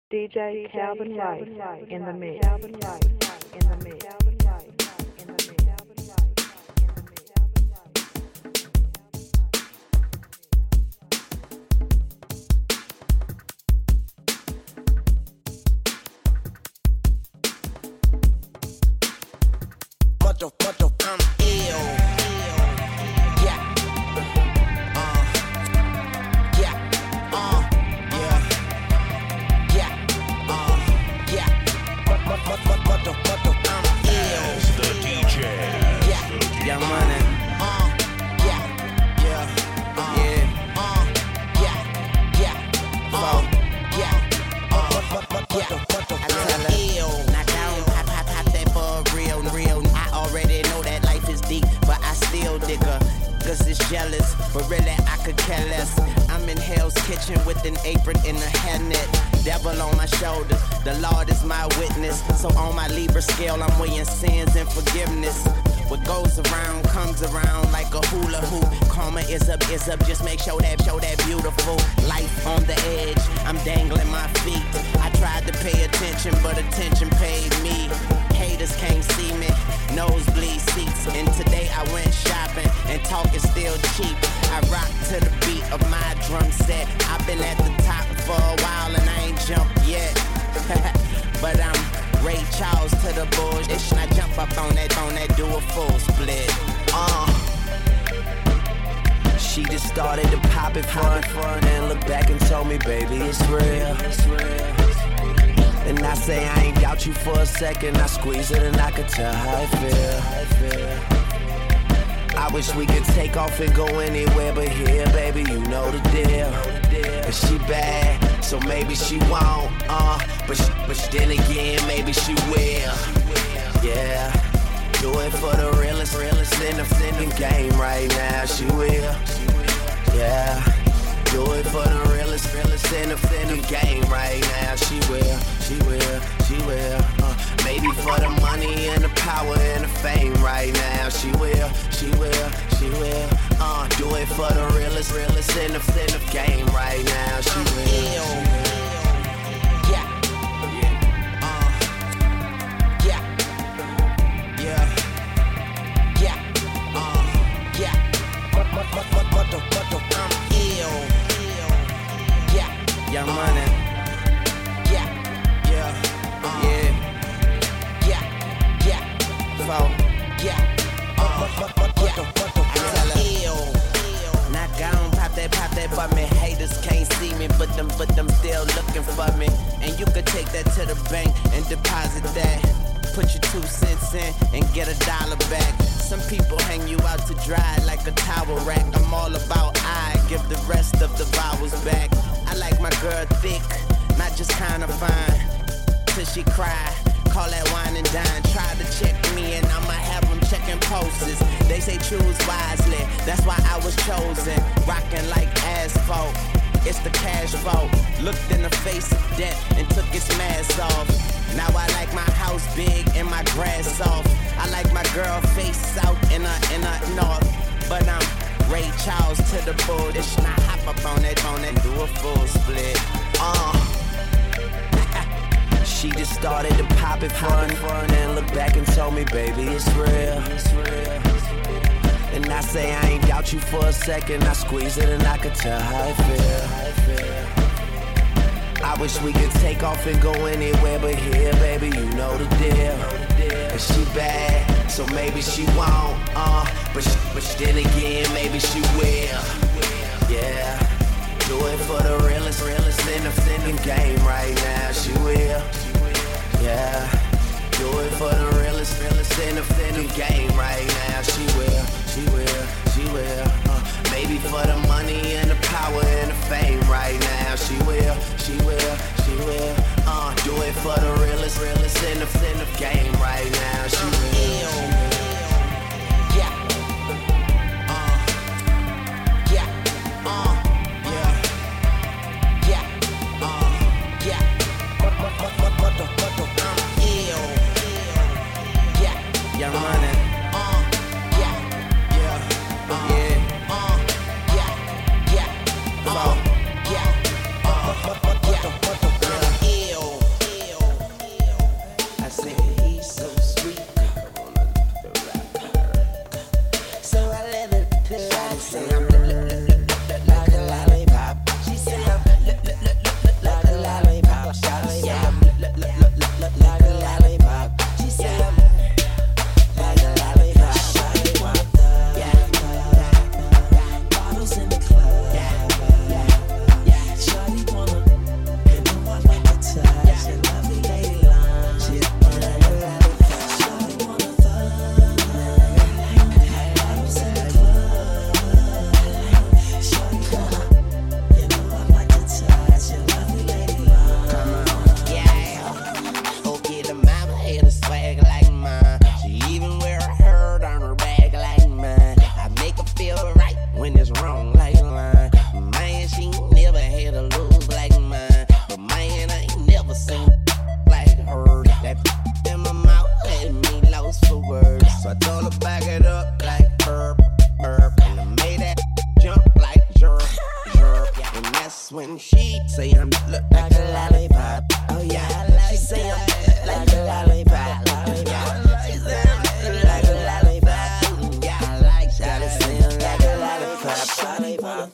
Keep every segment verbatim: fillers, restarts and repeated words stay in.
D J Calvin Rice in the mix. Calvin Rice in the mix. Calvin Rice in the mix. Mucho, mucho, I'm ill. Yeah. Uh. Yeah. Uh. Yeah. Yeah. Uh. Yeah. Mucho, mucho, mucho, I'm ill. As the D J. Yeah. Yeah, money. Uh. Yeah. Yeah. Uh. Yeah. Uh. Yeah. Yeah. Uh. Yeah. Uh. Yeah. I tell her ill. Knock down, pop, pop, pop that for real, real. I already know that life is deep, but I still dig her. Cause it's jealous, but really I could care less. I'm in Hell's Kitchen with an apron and a hairnet. Devil on my shoulders, the Lord is my witness. So on my Libra scale, I'm weighing sins and forgiveness. What goes around comes around like a hula hoop. Karma is up, is up, just make sure that, show that beautiful life on the edge. I'm dangling my feet. I tried to pay attention, but attention paid me. Haters can't see me, nosebleed seats. And today I went shopping, and talk is still cheap. I rock to the beat of my drum set. I've been at the top for a while, and I ain't jumped yet. But I'm Ray Charles to the bullshit. And I jump up on that, on that, do a full split. Uh. She just started to pop it fun, fun, and looked back and told me, baby, it's real, it's real. And I say I ain't doubt you for a second. I squeeze it and I could tell how I feel. I wish we could take off and go anywhere but here, baby, you know the deal. And she bad, so maybe she won't, uh, but, she, but then again, maybe she will. Yeah, do it for the realest, realest in the, in the game right now, she will. Yeah, do it for the realest, realest in the, in the game right now, she will, she will, she will. Uh, maybe for the money and the power and the fame right now, she will, she will, she will. Uh, do it for the realest, realest in the, in the game right now, she will. Yeah, uh, yeah, yeah, yeah, uh, yeah. I'm ill. Yeah, young money. Yeah, yeah, uh, yeah, yeah, yeah. So, yeah, uh, yeah. I tell her ill. Knock down, pop that, pop that for me. Haters can't see me, but them, but them still looking for me. And you could take that to the bank and deposit that. Put your two cents in and get a dollar back. Some people hang you out to dry like a towel rack. I'm all about I give the rest of the vowels back. I like my girl thick, not just kinda fine. Till she cry, call that wine and dine. Try to check me and I'ma have them checking pulses. They say choose wisely, that's why I was chosen. Rocking like asphalt, it's the cash vault. Looked in the face of death and took its mask off. Now I like my house big and my grass soft. I like my girl face south and a, in a north. But I'm Ray Charles to the bullshit. And I hop up on that phone and do a full split. Uh. She just started to pop it fun, fun, and looked back and told me, baby, it's real, it's real. And I say I ain't doubt you for a second. I squeeze it and I could tell how I feel. I wish we could take off and go anywhere but here, baby, you know the deal. And she bad, so maybe she won't, uh, but, she, but then again, maybe she will. Yeah, do it for the realest, realest in the, in the game right now, she will. Yeah, do it for the realest, realest in the, in the game right now, she will, she will, she will. Uh, maybe for the money and the power and the fame right now, she will, she will, she will. Uh, do it for the realest, realest in the, in the game right now, she will. Yeah. Uh, yeah. Uh, yeah. Yeah. Uh, yeah. I'm ill. Yeah. Young money. Uh, yeah. Yeah. Uh, yeah. Uh, yeah. Yeah. Uh, yeah. Uh, yeah. Ill. like a lollipop. Oh yeah, I like she say I'm like a lollipop. Yeah, she say I'm like a lollipop. Yeah, I like that. She say I'm like a lollipop. Lollipop.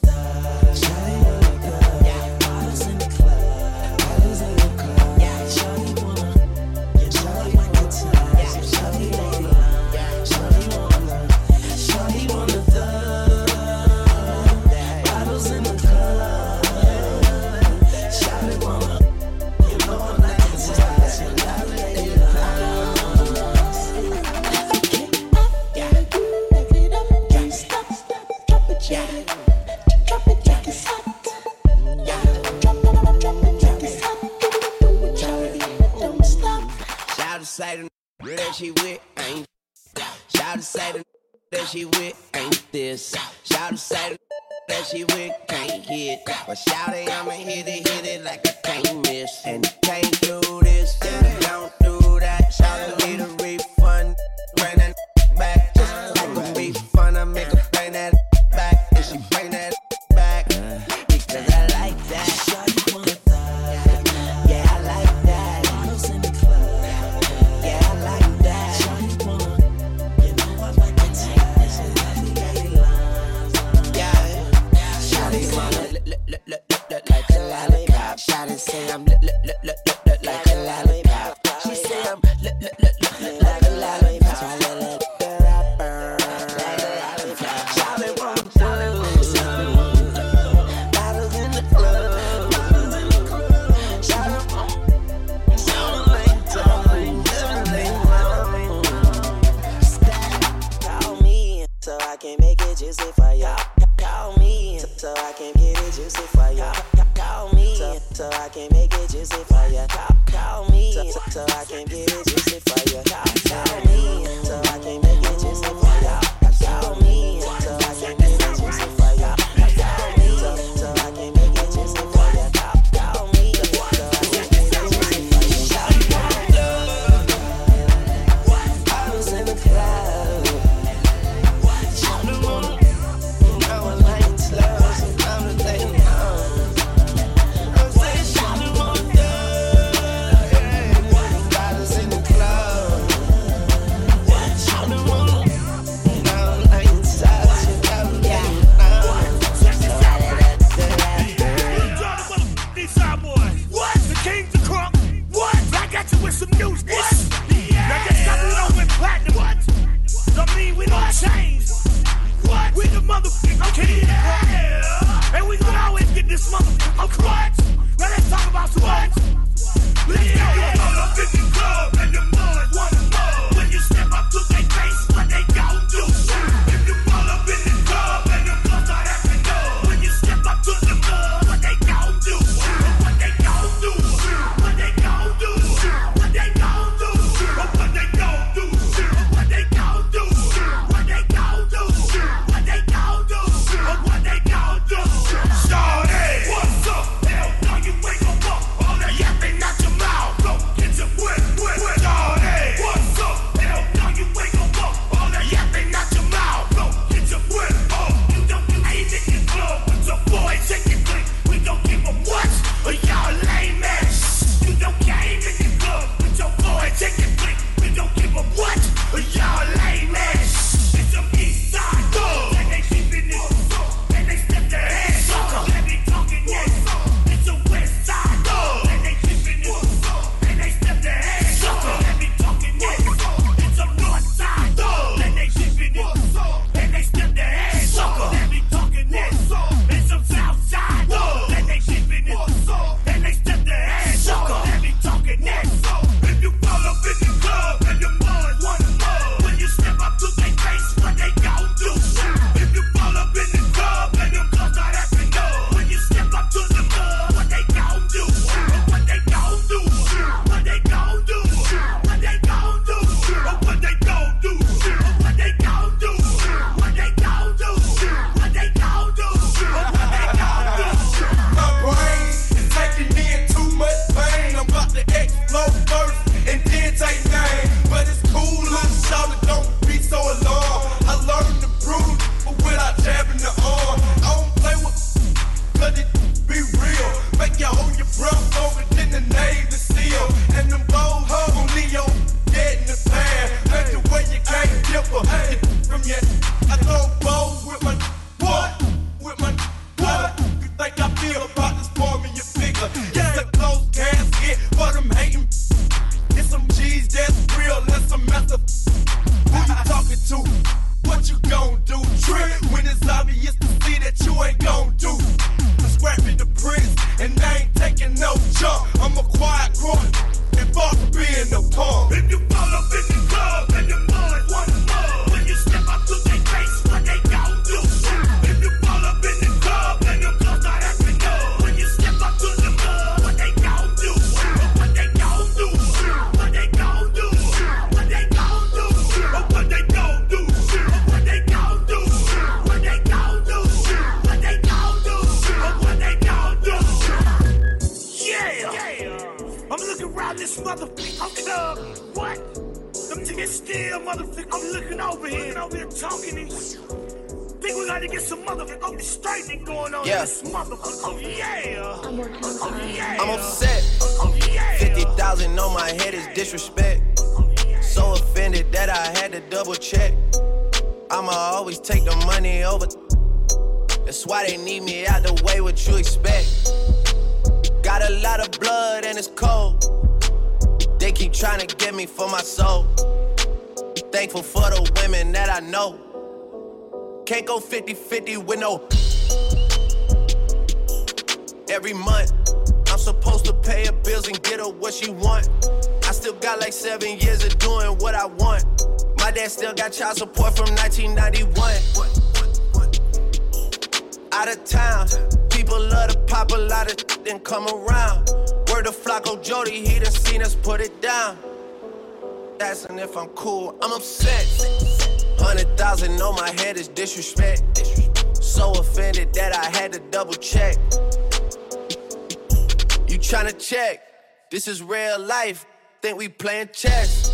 Say the that she with ain't. Shout to say the that she with ain't this. Shout to say the that she with can't hit. But shout it, I'ma hit it, hit it like I can't miss. And can't do this, and don't do that. Shout to need a refund, bring that back. Just like a refund, I make her bring that back. And she bring that back because I like that. Like a lollipop. Shawty say I'm look look look look look look like a lollipop. She say I'm look look look look look like a lollipop. So I let that burn like a lollipop. Shawty want to bottles in the club. Shawty want sound like time, everything. Call me so I can make it juicy for y'all. Call me so I can get it juicy for ya. Call me so, so I can make it juicy for ya. Call, call me so, so I can get it juicy for ya. Call, call me so I can make it juicy for ya. Call me so I can get it juicy for ya. Call me so, so I can make it juicy for ya. Call, call me so I can get it juicy for ya. I was in the cloud. yeah. I'm looking around this motherfucking club. What? Them niggas still motherfucker. I'm looking over here and over here talking and think we gotta get some motherfucking straightening going on yeah. in this motherfucker. Oh yeah. Oh yeah. I'm upset. Oh yeah. fifty thousand on my head is disrespect. So offended that I had to double check. I'ma always take the money over. That's why they need me out the way, what you expect. Got a lot of blood and it's cold. They keep trying to get me for my soul. Thankful for the women that I know. Can't go fifty fifty with no. Every month, I'm supposed to pay her bills and get her what she want. I still got like seven years of doing what I want. My dad still got child support from nineteen ninety-one. Out of town, people love to pop a lot of then come around. Word to Flacco Jody, he done seen us put it down. Asking if I'm cool, I'm upset. Hundred thousand on my head is disrespect. So offended that I had to double check. You tryna check? This is real life. Think we playing chess.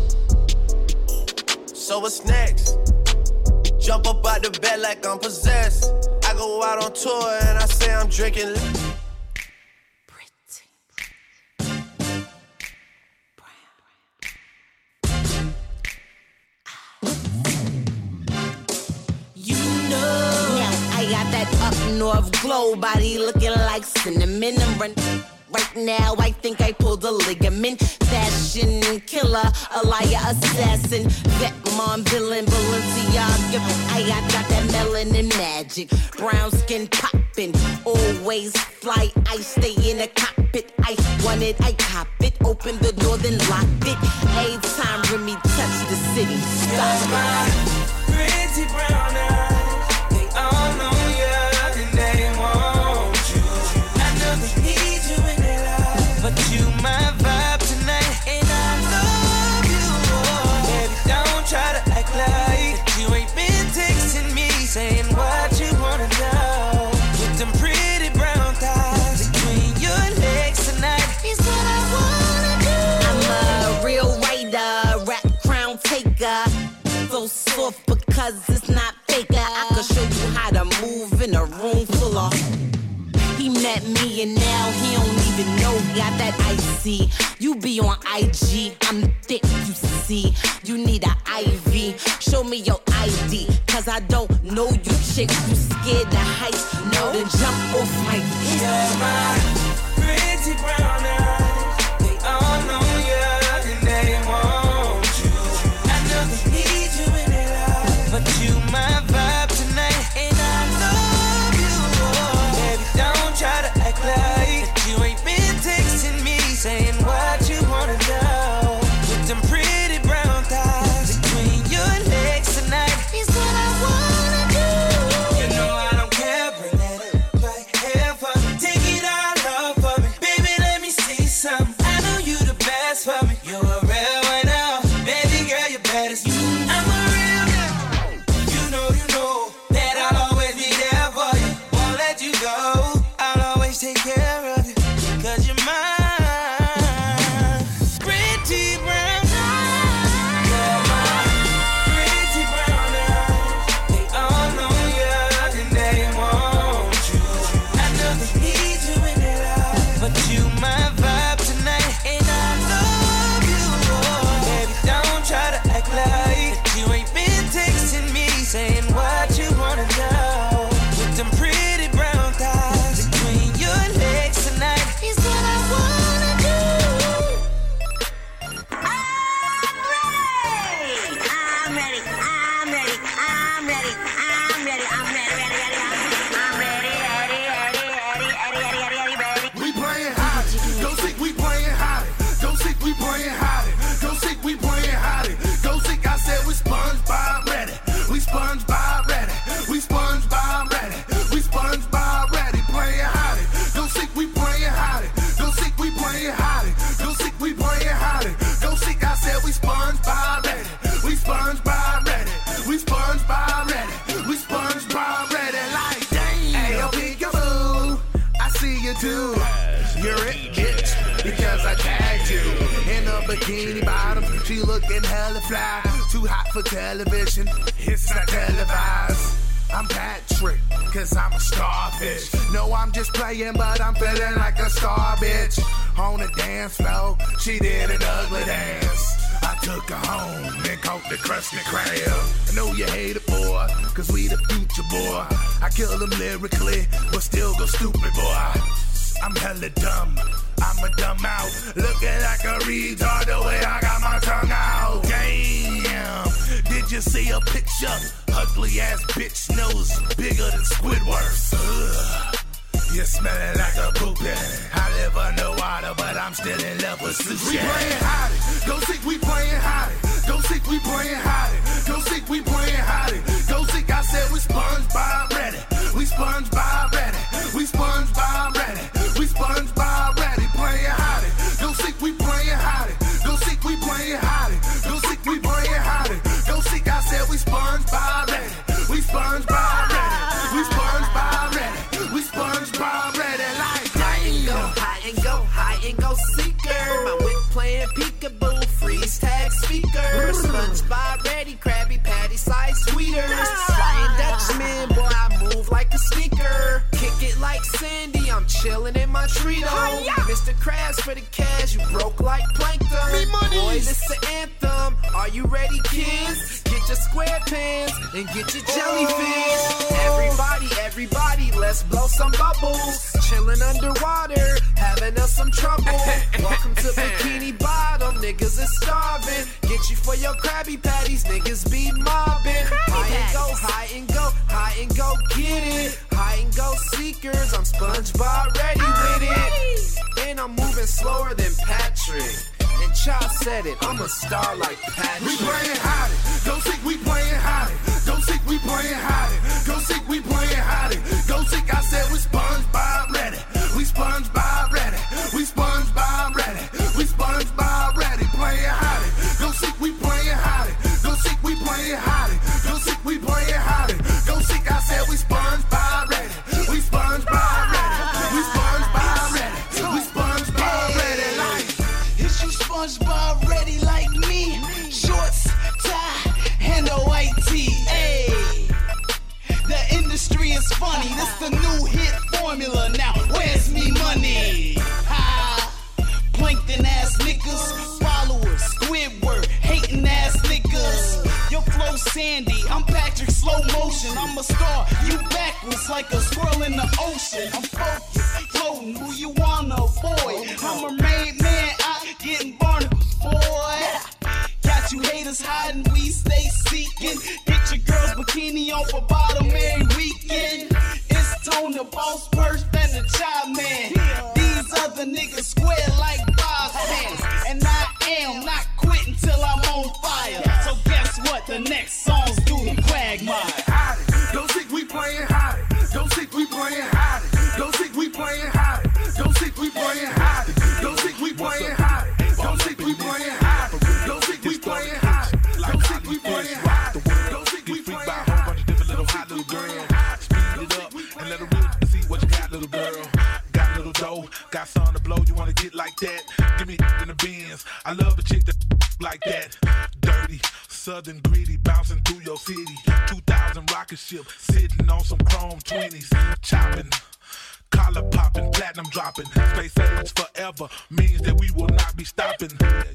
So what's next? Jump up out the bed like I'm possessed. I go out on tour and I say I'm drinking. Up north glow, body looking like cinnamon. And run right now, I think I pulled a ligament. Fashion killer, a liar, assassin, vet mom, villain, Balenciaga. I got, got that melanin magic, brown skin poppin', always fly. I stay in the cockpit. I want it, I cop it. Open the door, then lock it. Every time Remy touch the city, stop it. Pretty brown eyes, they all know. But you my vibe tonight, and I love you. Baby, don't try to act like you ain't been texting me, saying what you wanna know. With them pretty brown thighs between your legs tonight is what I wanna do. I'm a real writer, rap crown taker. So soft because it's not faker. I could show you how to move in a room full of. He met me and now he don't even know. Got that icy. You be on I G. I'm thick, you see. You need an I V. Show me your I D. Cause I don't know you chicks. You scared the heights. No, then jump off my dick. You're my pretty brown eyes. They all know you and they want you. I know they need you in their life. But you my vibe tonight. And I love you. Baby, don't try to act like you ain't been texting me, saying what you wanna know. With them pretty brown thighs between your legs tonight is what I wanna do. You know I don't care, bring that up right here for me. Take it all off for me, baby, let me see. bikini bottom, she looking hella fly. Too hot for television, it's not televised. I'm Patrick, cause I'm a starfish. No, I'm just playing, but I'm feeling like a star, bitch. On the dance floor, she did an ugly dance. I took her home and caught the Krusty Krab. I know you hate it, boy, cause we the future, boy. I kill them lyrically, but still go stupid, boy. I'm hella dumb, I'm a dumb out. Looking like a retard the way I got my tongue out. Damn, did you see a picture? Ugly ass bitch nose bigger than Squidward. Ugh. You're smelling like a poopin'. I live underwater, but I'm still in love with sushi. We playin' hottie, go see we playin' hottie. Go see we playin' hottie. Go see we playin' hottie. Go see I said we SpongeBob ready. We SpongeBob ready. We SpongeBob ready. We SpongeBob ready. Playin' hottie. Go see we playin' hottie. Go see we playin' hottie. Go see we playin' hottie. Go see I said we SpongeBob ready. We SpongeBob ready. We SpongeBob ready. We SpongeBob ready like high and go, high and go, high and go seeker. My whip playing peekaboo, freeze tag speaker. SpongeBob ready, Krabby Patty size tweeters. Flying Dutchman, boy I move like a sneaker. Kick it like Sandy, I'm chilling in my Trito. Mister Krabs for the cash, you broke like plankton. Boy, this the anthem. Are you ready, kids? Get your square pants and get your jellyfish. Everybody, everybody, let's blow some bubbles. Chilling underwater, having us some trouble. Welcome to Bikini Bottom, niggas is starving. Get you for your Krabby Patties, niggas be mobbing. High and go, high and go, high and go, get it. High and go seekers, I'm SpongeBob ready with it. And I'm moving slower than Patrick. And Cha said it, I'm a star like Patrick. We playin' hottie, go see we playin' hottie. Go see we playin' hottie. Go see we playin' hottie. Go see I said we SpongeBob ready. We SpongeBob ready. We SpongeBob ready. We SpongeBob ready. Playin' hottie. Go see we playin' hottie. Go see we playin' hottie. Go see we playin' hottie. Go see I said we SpongeBob ready. We SpongeBob ready. We SpongeBob ready. We SpongeBob ready like. Is you SpongeBob ready like me? Shorts, tie, and a white tee. Hey, the industry is funny. This the new hit formula. Now where's me money? Ha! Plankton ass niggas, followers, Squidward, hating ass niggas. Your flow Sandy, I'm Patrick slow motion. I'm a star, you backwards like a squirrel in the ocean. I'm focused, floating, who you wanna avoid? I'm a made man, I getting barnacles, boy. Got you haters hiding, we stay seeking. Get your girl's bikini on for bottom every weekend. It's Tone the Boss, Purse, and the Child Man. These other niggas square like boss fans. And I am not quitting till I'm on fire. So guess what? The next song's do the Quagmire. Hottie, go see we playin' hottie. Go see we playin' hottie. Go see we playin' hottie. Go see we playin' hottie. Go see we playin' hottie. Go see we playin' hottie. Go see we playin' hottie. Go see we playin' hottie. Go see we playin' hottie. A whole bunch of different little hot little girls. Speed it up and let her real see what you got, little girl. Got a little dough, got something to blow. You wanna get like that? Give me in the Benz. I love a chick that like that. Dirty, southern greedy, bouncing through your city. two thousand rocket ship, sitting on some chrome twenties, chopping. Collar popping, platinum dropping. Space age forever means that we will not be stopping.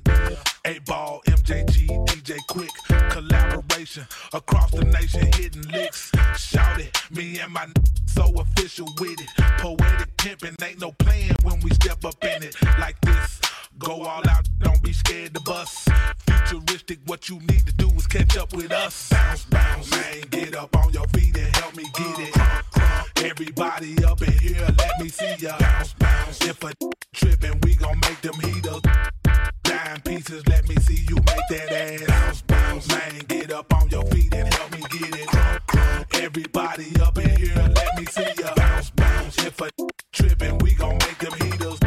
Eight Ball, M J G, D J Quick, collaboration across the nation, hitting licks. Shout it, me and my n- so official with it. Poetic pimping, ain't no playing when we step up in it. Like this, go all out, don't be scared to bust. Futuristic, what you need to do is catch up with us. Bounce, bounce, man, get up on your feet and help me get it. Everybody up in here, let me see ya. Bounce, bounce. If a trippin', we gon' make them heaters. Dime pieces, let me see you make that ass. Bounce, bounce. Man, get up on your feet and help me get it. Everybody up in here, let me see ya. Bounce, bounce. If a trippin', we gon' make them heaters.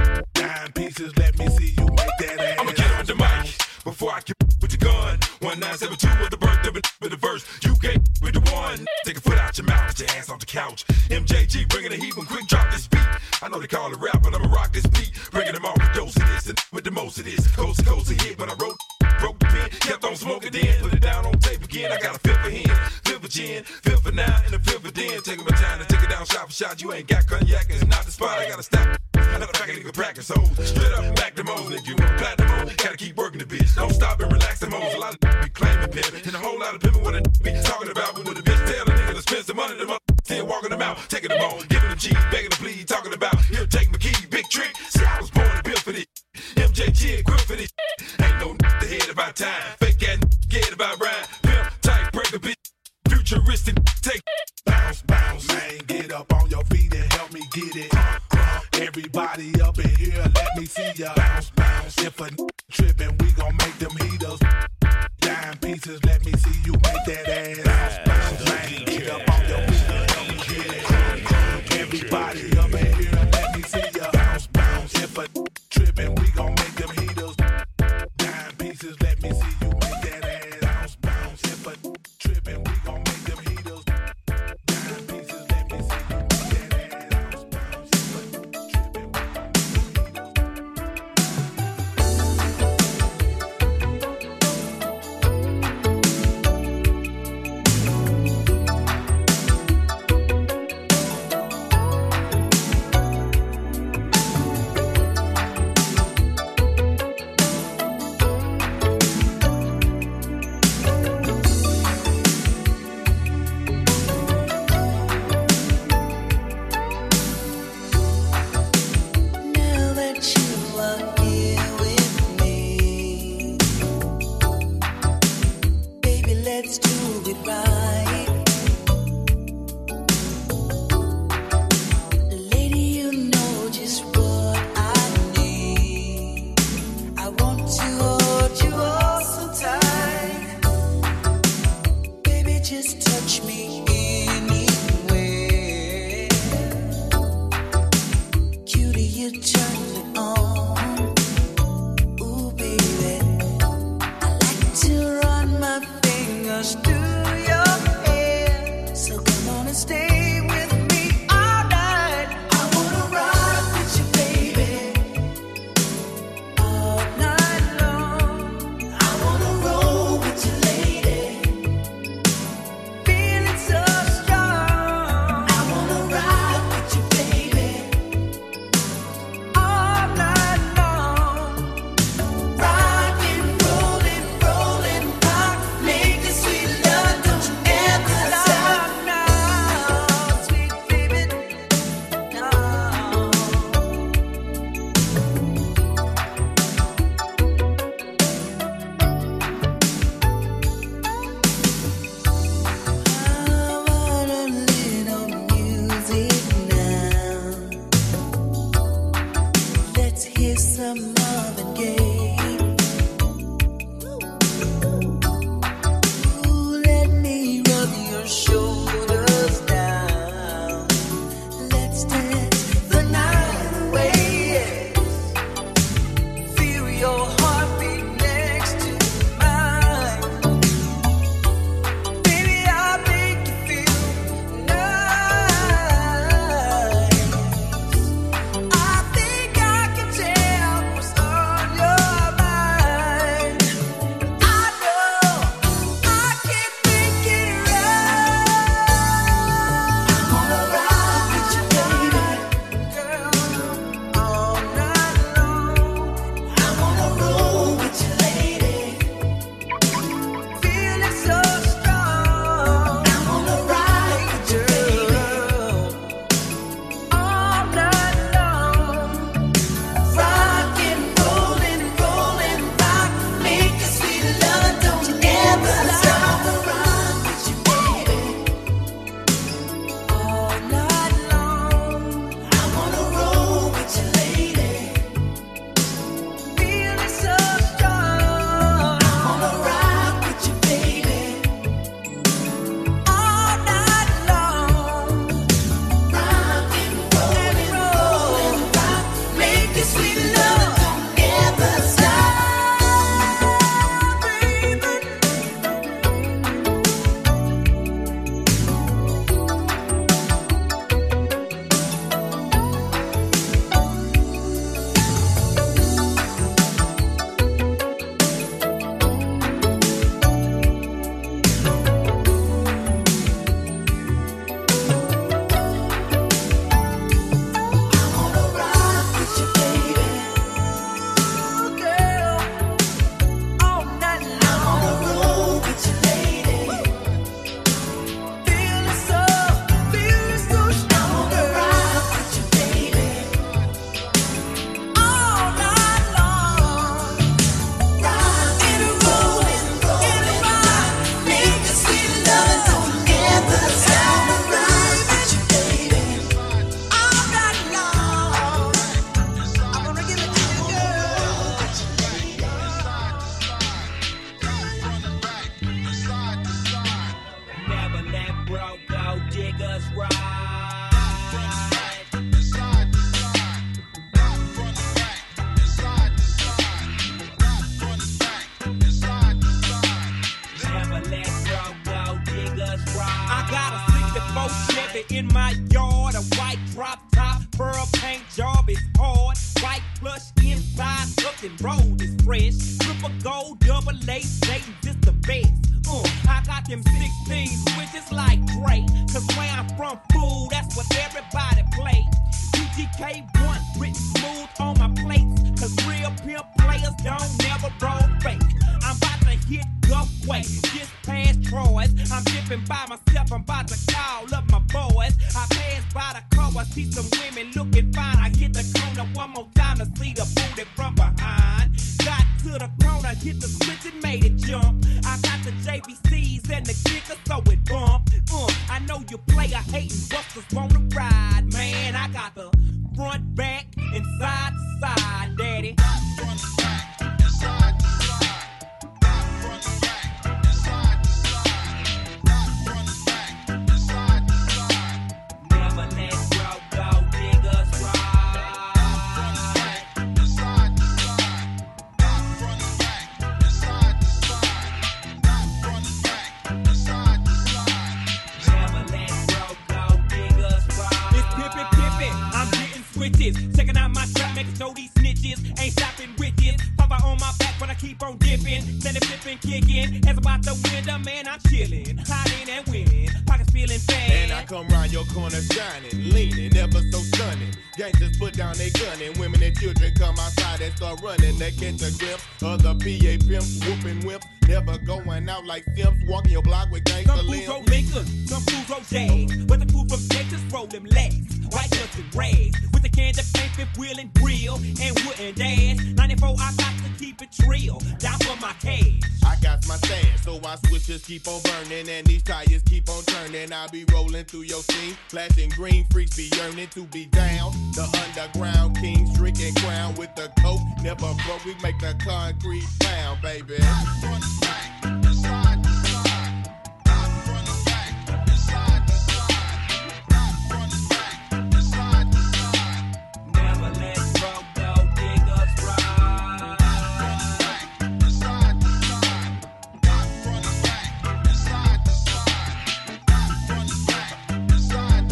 Dime pieces, let me see you make that ass. I'ma get on the mic before I get with your gun. one nine seven two with the birth of it with the verse. You can't with the one. Take a foot out your mouth, put your ass off the couch. M J G bringing the heat when quick drop this beat. I know they call it rap, but I'ma rock this beat. Bringing them all with dose of this and with the most. most of this. Coast to coast a hit, but I wrote, broke the pen, kept on smoking then, put it down on tape again. I got a fifth for hen, fifth for gin, fifth for now, and a fifth for den. Taking my time to take it down shot for shot. You ain't got cognac, it's not the spot. I gotta stop. Another pack of nigga practice hoes. Straight up and back the moles, nigga. You want platinum mode, gotta keep working the bitch. Don't stop and relax the moles. A lot of be claiming pimpin', and a whole lot of pimpin' what a be talking about. But when the bitch tell a nigga to spend some money, the mother still walking them out, taking them on, giving them cheese, begging them please, talking about he'll take my key, big trick. See, I was born and built for this. M J G equipped for this. Ain't no the head about time. Fake ass scared about rhyme. Pimp type breaker bitch. Futuristic take bounce, bounce, man. Get up on your feet and help me get it. Everybody up in here, let me see ya. Bounce, bounce. If a trippin', we gon' make them heaters. Dime pieces, let me see you make that ass. Bounce, bounce, man. Get up on your feet and help me get it. Everybody up in here, let me see ya. Bounce, bounce. If a trippin', we gon' make them heaters. Dime pieces, let me see you make that ass. Bounce, bounce. If a trippin', we gon' make them heaters. Dime pieces, let me see you make that ass. Bounce, bounce. If a trippin', we gon' make them heaters. Now that you are here with me, baby, let's do it right. Lady, you know just what I need. I want to hold you all so tight. Baby, just touch me anywhere. Cutie, you turn it on. Ooh, baby, I like to run my fingers through your hair. So come on and stay with me all night. I wanna ride with you, baby, all night long. I wanna roll with you, lady, feeling so strong. I wanna ride with you, baby, all night long. Rockin', rollin', rollin', rock, make this sweet love, don't you ever stop now, sweet baby, no. I want a little music now. Let's hear some Marvin Gaye. Ooh, let me rub your shoulders down. Let's dance the night away. Feel your heartbeat next to mine. Baby, I'll make you feel nice. I think I can tell what's on your mind. I know I can make it right. I wanna ride with you, baby, girl, all night long. I wanna roll and roll is fresh. Triple gold, double A, Dayton, just the best. Uh, I got them sixteen switches like Dre. Cause where I'm from, fool, that's what everybody play. U G K one, written smooth on my plates. Cause real pimp players don't never roll fake. I'm about to hit Guffway, just past Troy's. I'm dipping by myself, I'm about to call up my boys. I pass by the car, I see some women looking fine. I hit the corner one more time to see the booty from behind. Got to the corner, hit the switch and made it jump. I got the J B Cs and the kicker, so it bump. Uh, I know you player hating, busters wanna ride. Man, I got the front, back, and side to side, daddy. Front, back, and side to side. Front, back, and side to side. Front, back, and side to side. Never let broke dog niggas ride. Front, back, and side to side. Front, back, and side to side. Front, back, and side to side. Never let broke dog niggas ride. It's pimpin', pimpin', I'm getting switches. Checking out my trap, making sure these snitches ain't stopping witches. Papa on my back, but I keep on dipping. Steady flipping, kicking. As about the window, man, I'm chilling. Hiding and winning. Pockets feeling fat. And I come round your corner shining, leaning, ever so stunning. Gangsters put down their gun and women and children come outside and start running. They catch a glimpse of the P A pimps, whooping whips. Never going out like Simps, walking your block with gangster limbs. Some fools roll Lincoln, some fools roll Jags. But the crew from Texas roll them legs. White guns and rags. With the can of paint, fifth wheel and grill. And wooden dash. ninety-four, I got to keep it trill. Down for my cash. I got my stash, so my switches keep on burning. And these tires keep on turning. I'll be rolling through your scene. Flashing green, freaks be yearning to be down. The underground kings drinking crown with the coke. Never broke, we make the concrete pound, baby. Front, back, and side to side. Front, back, and side to side. Front, back, and side to side. Never let broke dog niggas ride. Front, back, and side to side. Front, back, and side to side. Front, back, and side to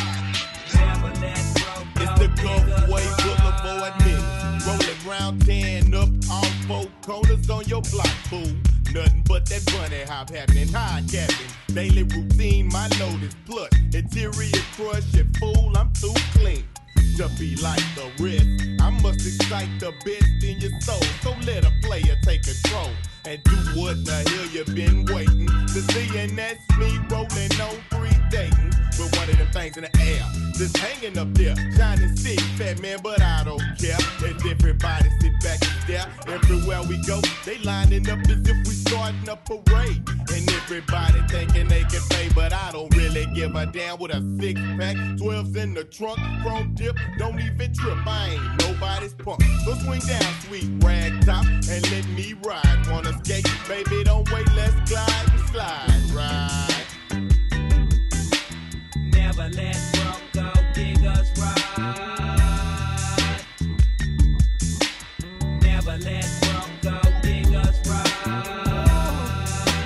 side. Never let broke It's dog the niggas Gulfway Boulevard minute. Rolling round ten up all four corners on your block, fool. Nothing but that bunny hop happening, high capping. Daily routine, my load is plus. Interior crush it, fool, I'm too clean to be like the rest. I must excite the best in your soul. So let a player take control and do what the hell you been waiting to see. And that's me rolling on three Dayton with one of them things in the air, just hanging up there, shining sick, fat man, but I don't care. As everybody sit back and stare, everywhere we go, they lining up as if we starting a parade. And everybody thinking they can pay, but I don't really give a damn with a six pack, twelves in the trunk, chrome dip, don't even trip, I ain't nobody's punk. So swing down, sweet rag top, and let me ride. Wanna skate, baby, don't wait, let's glide and slide, ride. Never let broke dog niggas ride. Never let broke dog niggas ride.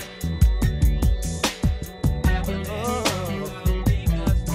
Never let broke dog niggas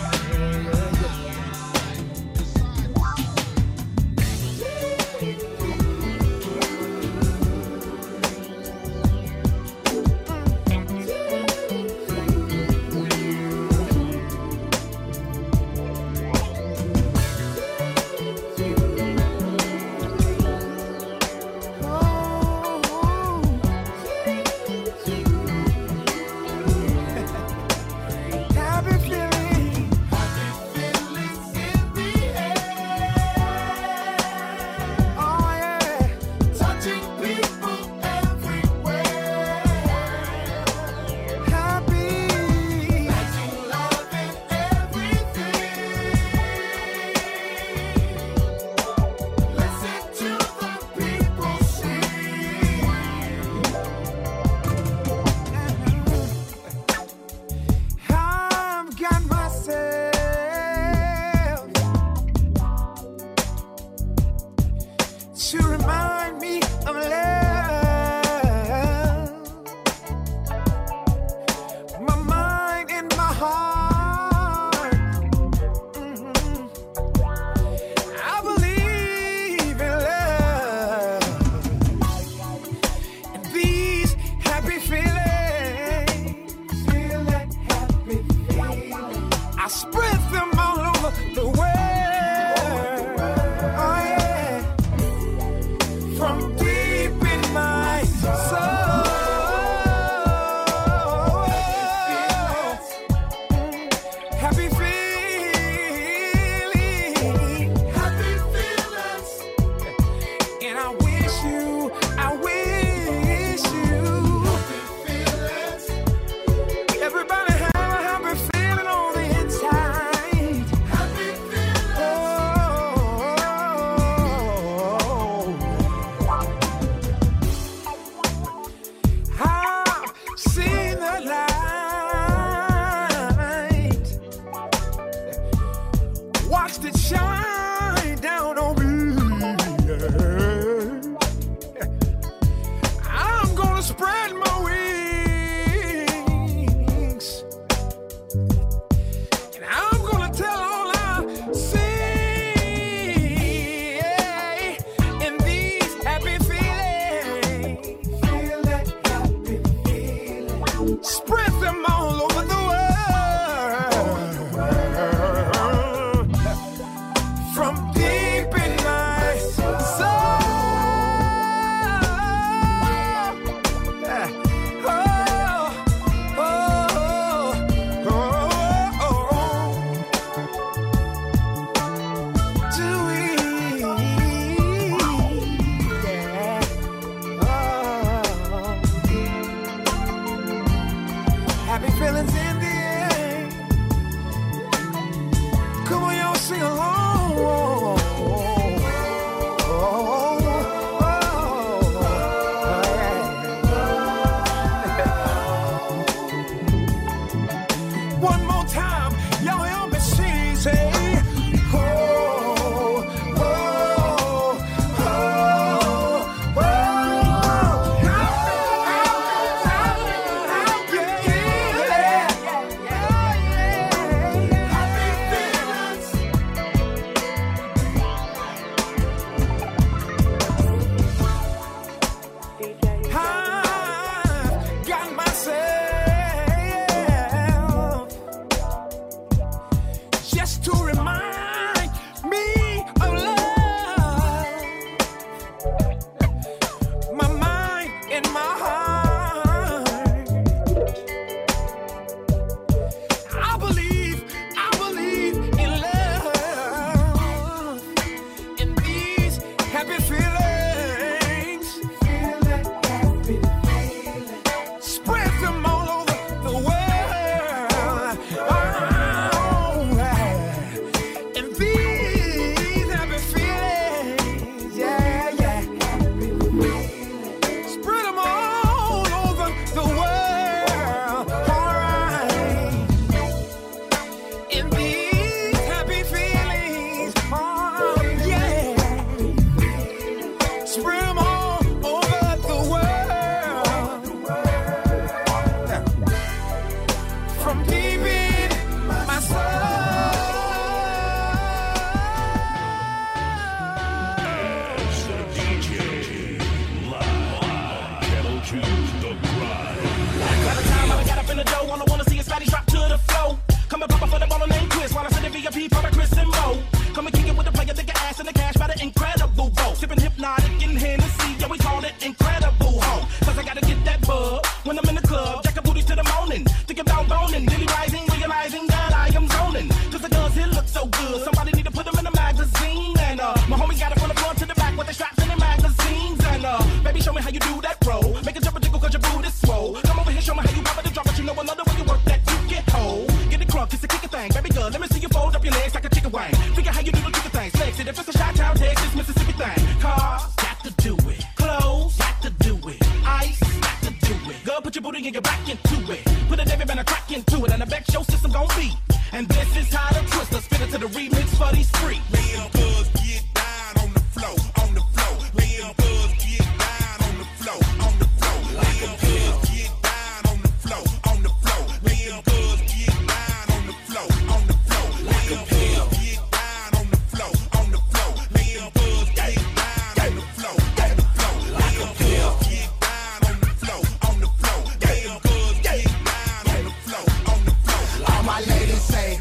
V I P for the Chris and Mo. Come and kick it with the player, nigga ass in the cash by the incredible bow. Sipping hypnotic in Hennessy, yeah, we call it incredible ho. Cause I gotta get that bug when I'm in the club. Jack a booty to the morning, thinking about boning. Dilly rising, realizing that I am zoning. Cause the girls here look so good, somebody need to put them in a magazine. And uh, my homies got it from the front to the back with the straps in the magazines. And uh, baby, show me how you do that roll. Make a jump and jiggle cause your booty's swole. Come over here, show me how you pop it and drop it. You know another way you work that you get whole. Get it crunk, it's a kick a thing. Baby girl, let me see you fold up your legs like a chicken wing. Figure how you do the chicken thing. Flex it, if it's a Chi-Town, Texas, Mississippi thing. Cars, got to do it. Clothes, got to do it. Ice, got to do it. Girl, put your booty and get back into it. Put a David Banner crack into it. And I bet your system gon' beat. And this is how the Twister spit it to the remix for these freaks. Real girls get down on the floor, on the floor. Real girls get down on the floor, on the floor. Real girls get down on the floor, on the floor. Real girls get down on the floor, on the floor. Real girls get down on the floor, on the floor. Real girls get down on the floor, on the floor. Real girls get down on the floor, on the floor. Real girls get down on the floor, on the floor. All my ladies say,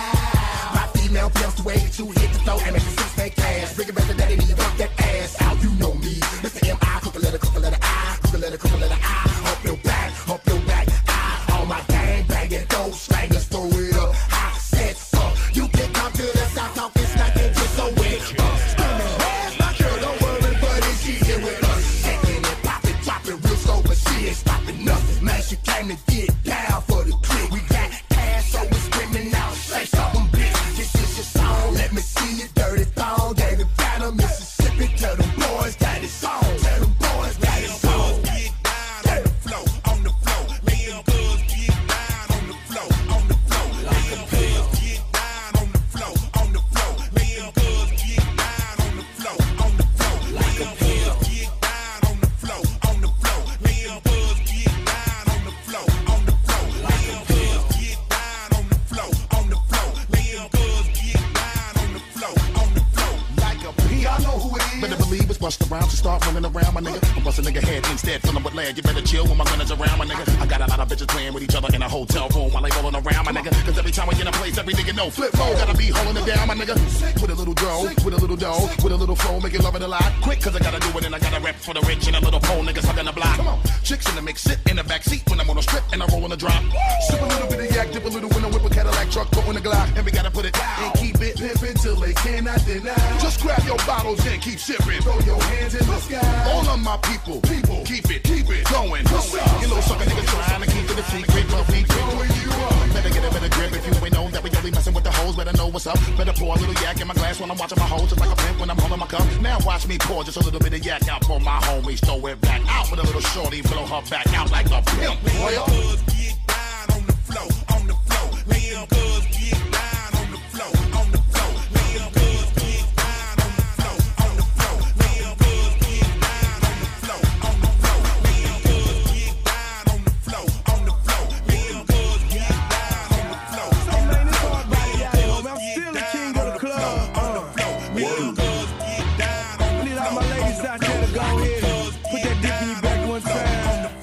ah. My female pimps the way that you hit the floor and make the six make cash. Bring it back to daddy, need to work that ass out. You know me, Mister M I, cook a letter, cook a letter I, cook a letter, cook a letter I. Up your back, up your back, I. All my gang banging, those slangers, throw it up. I said so. You can come to the south, talk this like it just so wet. Uh, screaming, where's my girl? Don't worry, buddy, she here with us. Shaking and popping, dropping real slow, but she ain't stopping nothing. Man, she came to get down for the click. We got cash, so we screaming out, say something big. This is your song, let me see your dirty thong. David Banner, Mississippi, tell them boys that it's on. Tell them boys that it's on. On the floor, on the floor. Real girls get down on the floor, on the floor. Real girls get down on the floor, on the floor. Real girls get down on the floor, on the floor. Real girls get down on the floor, on the floor. Real girls get down on the floor, on the floor. Real girls get down on the floor, on the floor. Real girls get down on the floor, on the floor. Like a P, I know who it is. Better believe it's bust around to start running around, my nigga. I'm bust a nigga head instead, filling with lead. You better chill when my gun is around, my nigga. I got a lot of bitches playing with each other in a hotel room while they rolling around, my nigga. Cause every time we get in a place, every nigga know flip mode. Gotta be holding it down, my nigga. With a little dro, with a little dough, with a little flow, make it love it a lot. Quick, cause I gotta do it and I gotta rep for the rich and a little pole niggas stuck in the block. Come on, chicks in the mix, sit in the back seat when I'm on a strip and I roll on the drop. Sip a little bit of yak, dip a little when I whip a Cadillac truck, go in the Glock, and we gotta put it down and keep it pimpin' till they cannot deny. Just grab your bottles and keep sipping. Throw your hands in the sky. All of my people, people, keep it, keep it going. You little sucker niggas trying to keep it a secret, but we going you up. Better get a better grip if you ain't know that we only messing with the hoes. Better know what's up. Better pour a little yak in my glass when I'm watching my hoes, just like a pimp when I'm holding my cup. Now watch me pour just a little bit of yak out for my homies. Throw it back out with a little shorty, blow her back out like a pimp. Real girls get down on the floor, on the floor. Real girls get down on the floor, on the floor. Real girls get down on the floor, on the floor. Real girls get down on the floor, on the floor. Real girls get down on the floor, on the floor. Real girls get down on the floor. So man, it's hard body out here, homie. I'm still the king of the club. On the floor. Real girls get down on the floor. Need all my ladies out there to go ahead and put that dick in your back one time.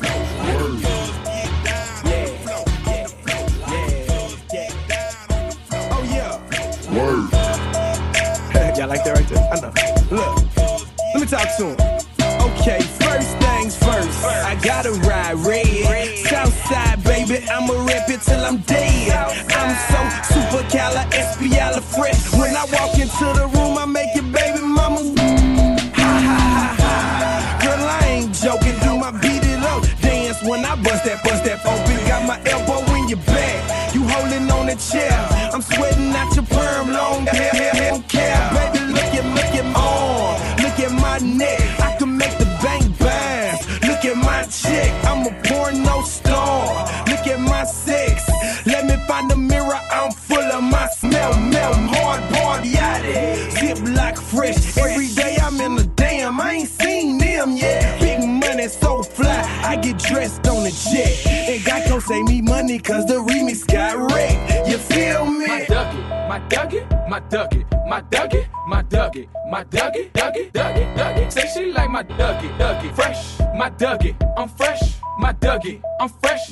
Y'all like that right there? I know. Look, let me talk to him. Okay, first things first, I gotta ride red. Southside, baby, I'ma rep it till I'm dead. I'm so super cala, espiala fresh. When I walk into the room, I make it baby mama. Ha ha ha ha. Girl, I ain't joking, do my beat it up. Dance when I bust that, bust that open. Got my elbow in your back, you holding on the chair. I'm sweating out your perm, long hair, hair, hair, don't care. Baby, look at, look at my arm, look at my neck. I can make the bank bounce. Look at my chick, I'm a porno star. Look at my sex, let me find a mirror. I'm full of my smell, melt, hard party out it. Zip like fresh, every day I'm in the damn. I ain't seen them yet. Big money, so fly, I get dressed on the jet. And Geico save me money cause the remix got wrecked. You feel me? My Dougie, my Dougie, my Dougie, my Dougie, my Dougie, my Dougie, Dougie, Dougie, Dougie. Say she like my Dougie, Dougie. Fresh, my Dougie, I'm fresh. My Dougie, I'm fresh. Yup.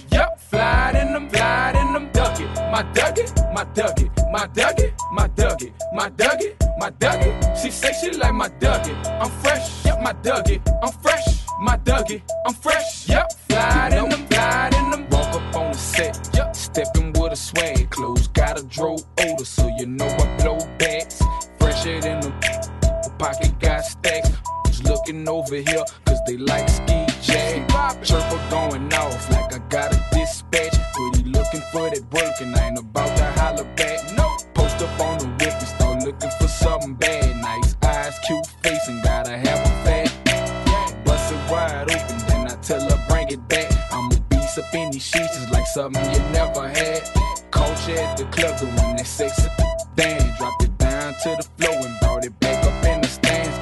fly in them, fly in them, duck it, my duck it, my duck it, my duck it, my duck it, my duck it, my duck it. She say she like my duck it. I'm fresh, yep, my duck it. I'm fresh, my duck it. I'm fresh, yep, fly in them, fly in them. Walk up on the set, yep, stepping with a swag. Clothes got a dro odor, so you know I blow bags. Fresher than them, pocket got stacks. Looking over here, cause they like ski jag. Chirper going off like I got a dispatch. But he looking for that work and I ain't about to holler back. No, post up on the whip and start looking for something bad. Nice eyes, cute face, and gotta have a fat. Bust it wide open, then I tell her bring it back. I'ma beast up in these sheets, it's like something you never had. Culture at the club, the one that sexy. Damn, dropped it down to the floor and brought it back up in the stands.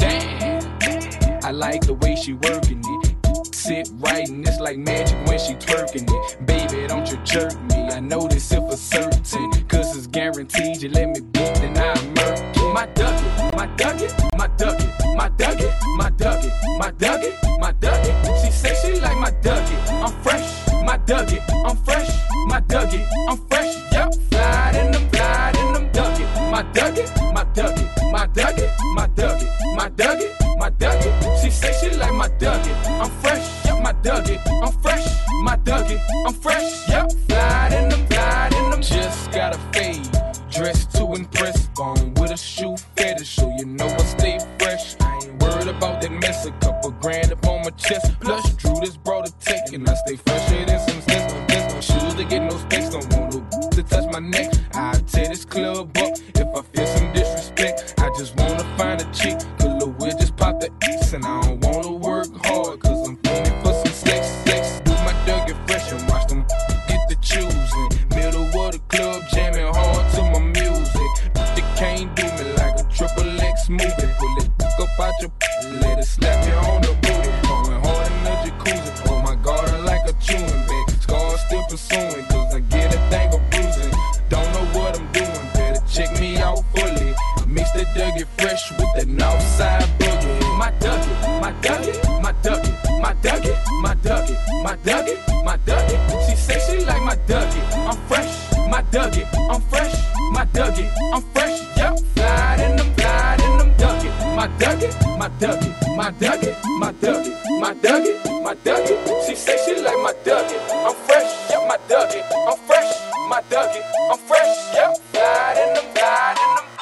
I like the way she working it. Sit right and it's like magic when she twerking it. Baby, don't you jerk me. I know this if for certain. Cause it's guaranteed you let me beat, then I'm murk. My duck it, my duck it, my duck it, my duck it, my duck it, my duck it, my duck it. She say she like my duck it. I'm fresh, my duck it. I'm fresh, my duck it. I'm fresh, yep. Fly in them, fly in them, duck it. My duck it, my duck it, my duck it, my duck it, my duck it. My duck it, she say she like my duck it. I'm fresh, yep, my duck it. I'm fresh, my duck it. I'm fresh, yep. Fly in them, fly in them. Just got a fade, dressed to impress. Born with a shoe fetish, so you know I stay fresh. I ain't worried about that mess. A couple grand up on my chest. Plus, Drew this brought a tech, and I stay fresher than some steps. There's no shoes to get no specs. Don't want no to touch my neck. I tear this club up if I feel some disrespect. I just wanna find a chick. We'll just pop the X and I don't wanna work hard cause I'm feeling for some sex, sex. Do my Dougie Fresh and watch them get the choosing. Middle of the club jamming hard to my music. They can't do me like a triple X movie. Pull it up out your let it slap you on the booty. Going hard in the jacuzzi. Oh my god, I like a chewing bag. Scars still pursuing cause I get a thing of bruising. Don't know what I'm doing, better check me out fully. Mix that Dougie Fresh with that Northside boogie. My Dougie, my Dougie, my Dougie, my Dougie, my Dougie, my Dougie, my Dougie. She say she like my Dougie. I'm fresh, my Dougie. I'm fresh, my Dougie. I'm fresh, yep. Fly in them, fly in them Dougie. My Dougie, my Dougie, my Dougie, my Dougie, my Dougie, my Dougie. She say she like my Dougie. I'm fresh, yep, my Dougie. I'm fresh, my Dougie. I'm fresh, yep. Fly in them, fly in them.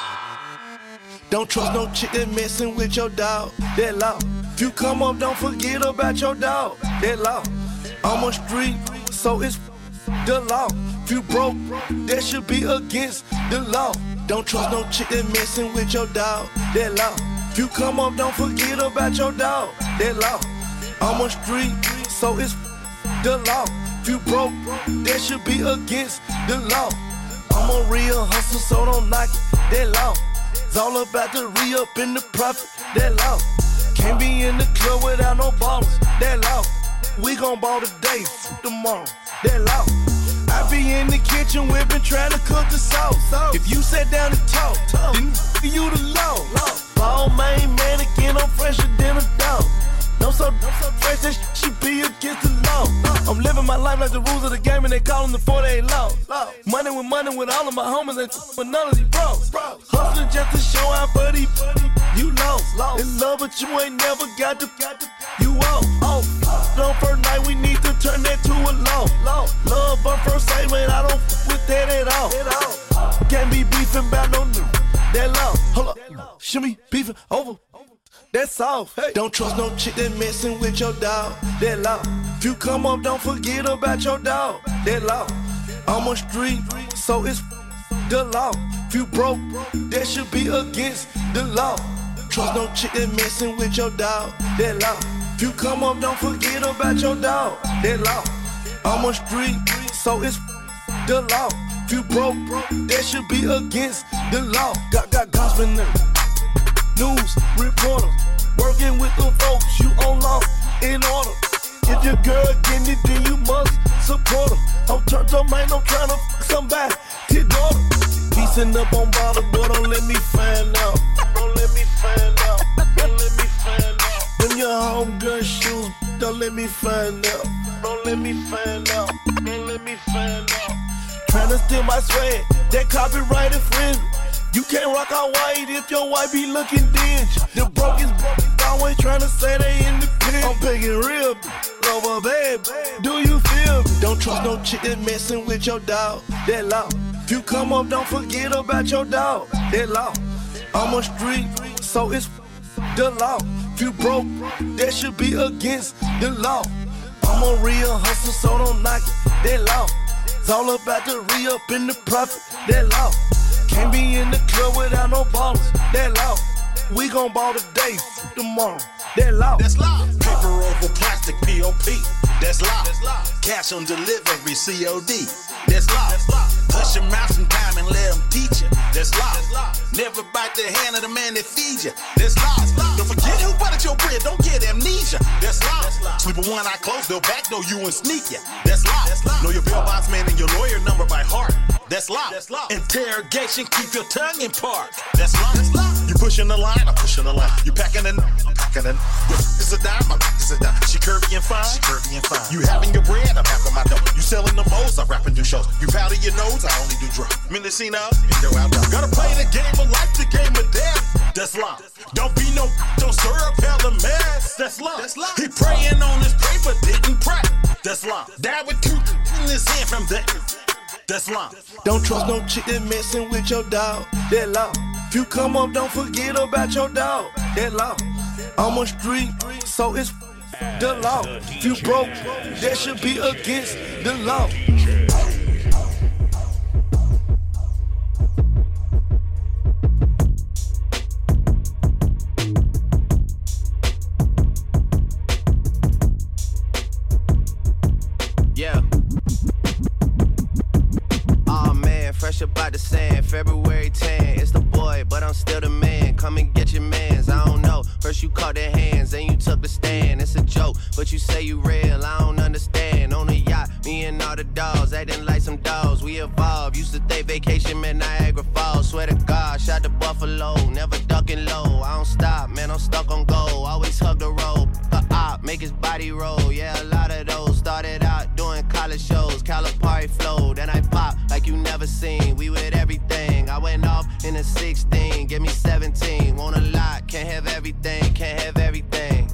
Don't trust no chick that messing with your dog, that law. If you come up, don't forget about your dog, that law. I'm on street, so it's the law. If you broke, that should be against the law. Don't trust no chick that messing with your dog, that law. If you come up, don't forget about your dog, that law. I'm on street, so it's the law. If you broke, that should be against the law. I'm a real hustler, so don't knock it, that law. It's all about the re-up in the profit, that law. Can't be in the club without no ballers, that law. We gon' ball today, f tomorrow, that law. I be in the kitchen whipping, trying to cook the sauce. If you sat down and talk, then you the law. Ball main mannequin, I'm fresher than a dog. No so, no so fresh that she be against the law. I'm living my life like the rules of the game and they call them the forty-eight law. Money with money with all of my homies and with none of these bros. Hustling just to show out for these, you lost. In love but you ain't never got to, you off. On first night we need to turn that to a law. Love on first sight, man, I don't f with that at all. Can't be beefing about no new, that law. Hold up, shimmy beefing over. That's all. Hey. Don't trust no chick that messing with your dog, that law. If you come up, don't forget about your dog, that law. I'm on street, so it's the law. If you broke, that should be against the law. Trust no chick that messing with your dog, that law. If you come up, don't forget about your dog, that law. I'm on street, so it's the law. If you broke, that should be against the law. Got got gospel news reporters working with the folks you on law in order. If your girl getting it, then you must support her. I'm turned up, man, I'm trying to fuck somebody, kid daughter. Piecing up on bottle, boy, don't let me find out. Don't let me find out. Don't let me find out. Them your homegirl shoes, don't let me find out. Don't let me find out. Don't let me find out. Tryna steal my swag, that copyright infringement. You can't rock out white if your wife be looking dingy. The broke is broke, always tryna say they independent. I'm picking real over bad. Do you feel me? Don't trust no chick that messing with your dog. That law. If you come up, don't forget about your dog. That law. I'm a street, so it's the law. If you broke, that should be against the law. I'm a real hustler, so don't knock it. That law. It's all about the re-up in the profit. That law. Can't be in the club without no ballers. That law. We gon' ball today, tomorrow. That law. That's law. Paper over plastic, P O P. That's law. That's law. Cash on delivery, C O D. That's law. That's law. Hush your mouth sometime and let them teach you. That's law. That's law. Never bite the hand of the man that feeds you. That's law. That's law. Don't forget who buttered your bread. Don't get amnesia. That's law. That's law. Sleep with one eye closed, they'll back know you and sneak ya. That's law. That's law. Know your bail box man and your lawyer number by heart. That's law. That's law. Interrogation, keep your tongue in park. That's law. That's law. You pushing the line, I'm pushing the line. You packing the, I'm packing the. It's a dime, I'm it's a dime. She curvy and fine, she curvy and fine. You having your bread, I'm having my dough. You selling the most, I rap and do shows. You powder your nose, I only do drugs. Mendocino, go out there. Gotta play the game of life, the game of death. That's law. Don't be no, don't stir up hella mess. That's law. That's law. He praying on his paper, didn't pray. That's law. Died with two in his hand from that. That's law. Don't trust no chick that messing with your dog. That law. If you come up, don't forget about your dog. That law. I'm a street, so it's the law. If you broke, that should be against the law. Yeah. Oh man, fresh up out the sand, February tenth. It's the boy, but I'm still the man. Come and get your mans. I don't know. First you caught their hands, then you took the stand. It's a joke, but you say you real. I don't understand. On a yacht, me and all the dogs acting like some dogs. We evolved. Used to think vacation meant Niagara Falls. Swear to God, shot to Buffalo, never ducking low. I don't stop, man. I'm stuck on goal. Always hug the road. A op, make his body roll. Yeah, a lot of those started out doing college shows. Calipari flow, then I pop like you never seen. We with everything. I went off in a sixteen, give me seventeen. Want a lot, can't have everything, can't have everything.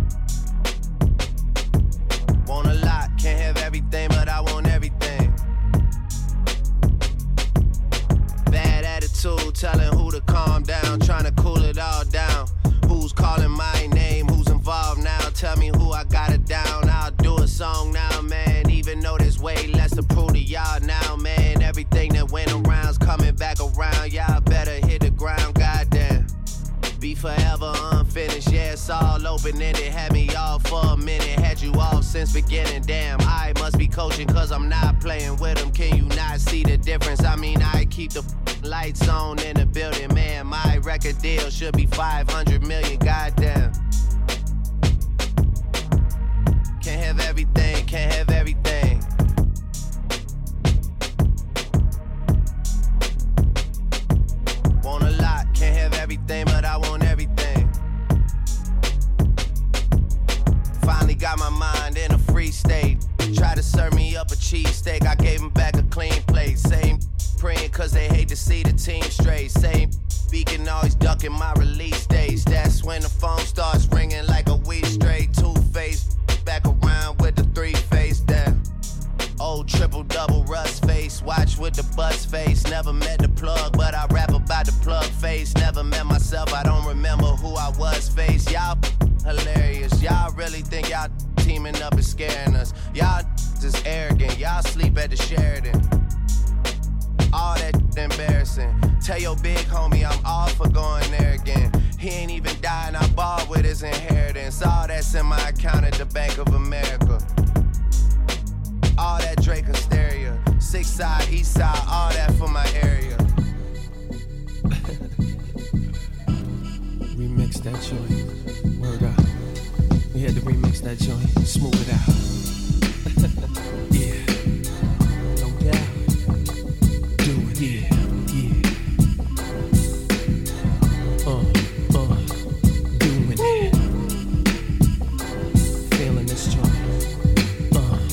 Want a lot, can't have everything, but I want everything. Bad attitude, telling who to calm down, trying to cool it all down. Who's calling my name, who's involved now? Tell me who I got it down. I'll do a song now, man. Even though there's way less to prove to y'all now, man. Everything that went around's coming back around. Y'all better hit the ground, goddamn. Be forever unfinished, yeah, it's all open-ended. Had me off for a minute, had you off since beginning. Damn, I must be coaching cause I'm not playing with them. Can you not see the difference? I mean, I keep the lights on in the building, man. My record deal should be five hundred million, goddamn. Can't have everything, can't have everything. Want a lot, can't have everything, but I want everything. Finally got my mind in a free state. Try to serve me up a cheesesteak, I gave him back a clean plate. Same praying cause they hate to see the team straight. Same speaking, always ducking my release dates. That's when the phone starts ringing like a week straight. Two-faced, back around with the three-face down. Old triple-double rust face, watch with the buzz face. Never met the plug, but I rap about the plug face. Never met myself, I don't remember who I was face. Y'all hilarious, y'all really think y'all teaming up is scaring us. Y'all just arrogant, y'all sleep at the Sheridan. All that embarrassing. Tell your big homie I'm all for going there again. He ain't even died, I bought with his inheritance. All that's in my account at the Bank of America. All that Drake hysteria. Six side, east side, all that for my area. Remix that joint. Word up. We had to remix that joint. Smooth it out. Yeah. No doubt. Do it. Yeah. Yeah. Uh, uh. Doing it. Feeling this joint. Uh.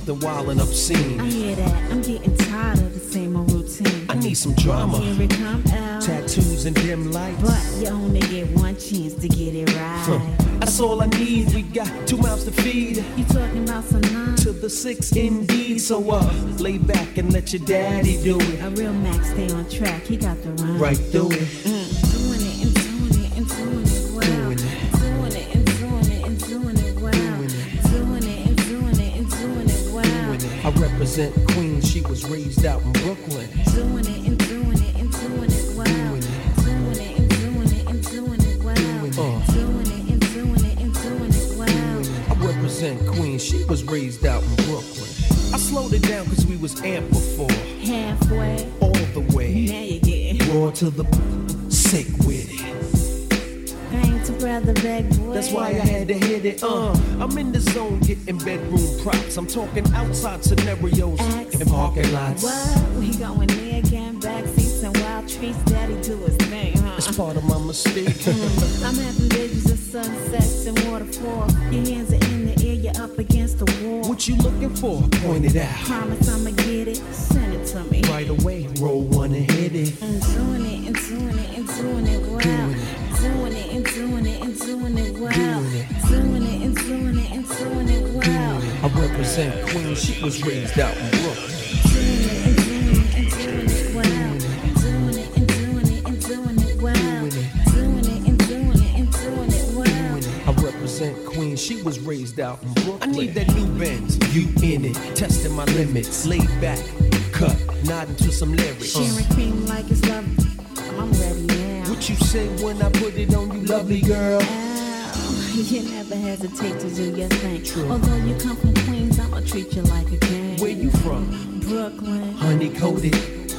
something wild and obscene. I hear that. I'm getting tired of the same old routine. I need some drama. Here it come out. Tattoos and dim lights. But you only get one chance to get it right. Huh. That's all I need. We got two mouths to feed. You talking about some nine? To the six indeed. So uh, lay back and let your daddy do it. A real Mac stay on track. He got the rhyme. Right through it. Mm. Doing it and doing it and doing it well. Doing it. Doing it and doing it and doing it well. Doing it. Doing it and doing it and doing it well. Doing it. I represent Queens. She was raised out in Brooklyn. Doing it and doing it and doing it well. Doing it. Doing it and doing it and doing it well. Doing it. Uh. Doing it and doing it and doing it well. I represent Queens. She was raised out in Brooklyn. I slowed it down cause we was amped before. Halfway. All the way. Now you get raw to the sick with it. Bang to brother back boy. That's why I had to hit it. Uh, I'm in the zone getting bedroom props. I'm talking outside scenarios and parking lots. What? We going there again, backseats and wild treats. Daddy do his thing, huh? It's part of my mistake. I'm having visions of sunsets and waterfalls. Your hands are in the air, you're up against the wall. What you looking for? Point it out. Promise I'ma get it. Send it to me. Right away. Roll one and hit it. And doing it and doing it and doing it well. Doing it. Doing it and doing it and doing it well. Doing it. Doing it and doing it and doing it well. Doing it. I represent Queens. She was raised out in Brooklyn. Doing it and doing it and doing it well. Doing it and doing it and doing it well. Doing it and doing it and doing it well. I represent Queens. She was raised out in Brooklyn. I need that new Benz. You in it. Testing my limits. Laid back. Cut. Nodding to some lyrics. Sharing cream like it's love. I'm ready now. What you say when I put it on you, lovely girl? Oh, you never hesitate to do your thing. True. Although you come from Queens, I'ma treat you like a king. Where you from? Brooklyn. Honey coated.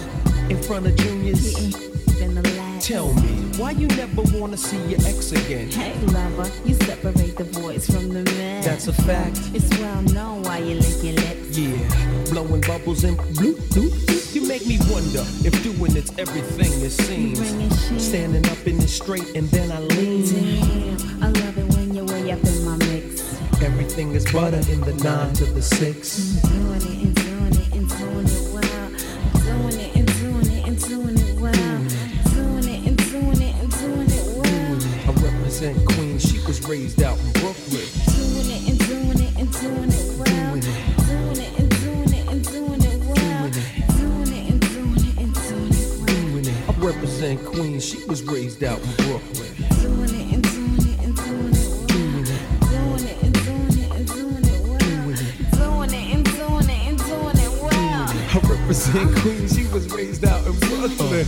In front of juniors. Been the last. Tell me, why you never wanna see your ex again? Hey lover, you separate the boys from the men. That's a fact. It's well known why you lick your lips. Yeah, blowing bubbles and bloop, bloop, bloop. You make me wonder if doing it's everything it seems. Standing up in the straight and then I lean. Damn, I love it when you're way up in my mix. Everything is butter in the nine to the six. Doing it and doing it and doing it well. Doing it and doing it and doing it well. Doing it and doing it and doing it well. I represent Queens. She was raised out in Brooklyn. Doing it and doing it and doing it well. Doing it and doing it and doing it well. Doing it and doing it and doing it well. I represent Queens. She was raised out in Brooklyn. Doing it and doing it and doing it well. Doing it and doing it and doing it well. Doing it and doing it and doing it well. I represent Queens. She was raised out in Brooklyn.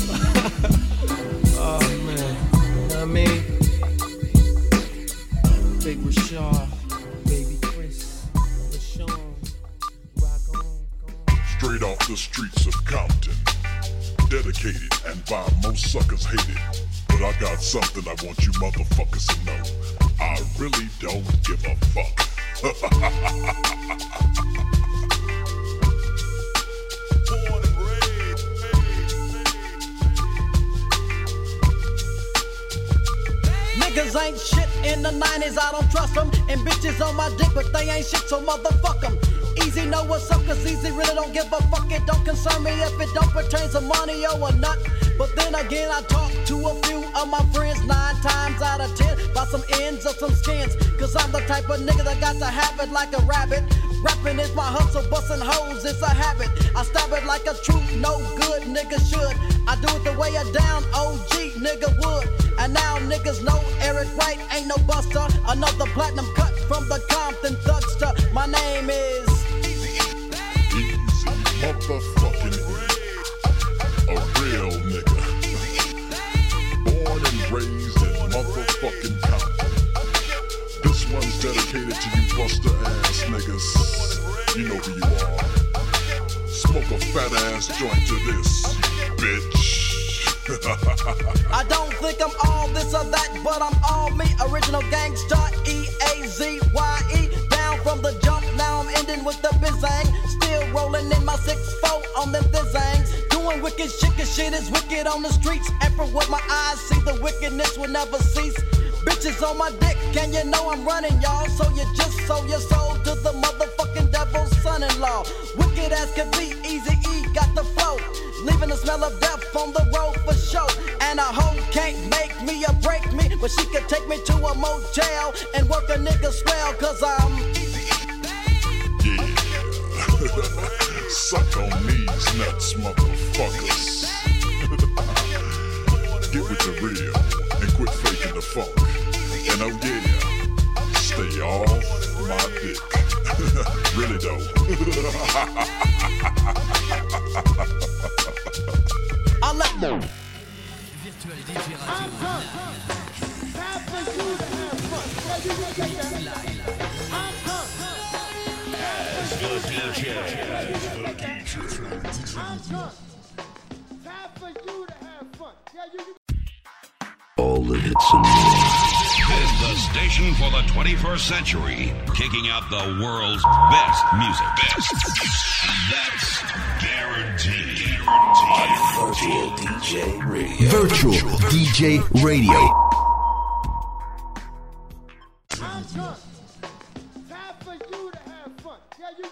Oh man, I mean, Big Rashad, Baby Chris, LaShawn, rock on. Straight off the streets of Compton, dedicated and by most suckers hated. But I got something I want you motherfuckers to know. I really don't give a fuck. Niggas ain't shit in the nineties, I don't trust them. And bitches on my dick, but they ain't shit, so motherfuck them. Easy know what's up, cause easy really don't give a fuck. It don't concern me if it don't pertain to money or not. But then again, I talk to a few of my friends nine times out of ten about some ends or some skins. Cause I'm the type of nigga that got to have it like a rabbit. Rapping is my hustle, busting hoes, it's a habit. I stab it like a true, no good nigga should. I do it the way a down O G nigga would. And now niggas know Eric Wright ain't no buster. Another platinum cut from the Compton Thugster. My name is Easy motherfucking E. A real nigga. Born and raised in motherfucking Compton. This one's dedicated to you buster ass niggas. You know who you are. Smoke a fat ass joint to this, bitch. I don't think I'm all this or that, but I'm all me. Original gangsta, E A Z Y E. Down from the jump, now I'm ending with the bizang. Still rolling in my six four on them thizangs. Doing wicked shit, cause shit is wicked on the streets. And from what my eyes see, the wickedness will never cease. Bitches on my dick, and you know I'm running, y'all. So you just sold your soul to the motherfucking devil's son-in-law. Wicked as could be, Easy E got the flow, leaving the smell of death on the road for show. And a hoe can't make me or break me, but she could take me to a motel and work a nigga swell, cause I'm yeah. Suck on these nuts, motherfuckers. Get with the real and quit faking the funk. And oh yeah, stay off my dick. Really though. I let them. Virtual D J Radio. Time for you to have fun. Yeah, you can take that. I'm come. As the D J. As the D J. I'm come. Time for you to have fun. Yeah, you can. All the hits and This is the station for the twenty-first century, kicking out the world's best music. Best. That's guaranteed. Virtual D J Radio. Virtual D J Radio.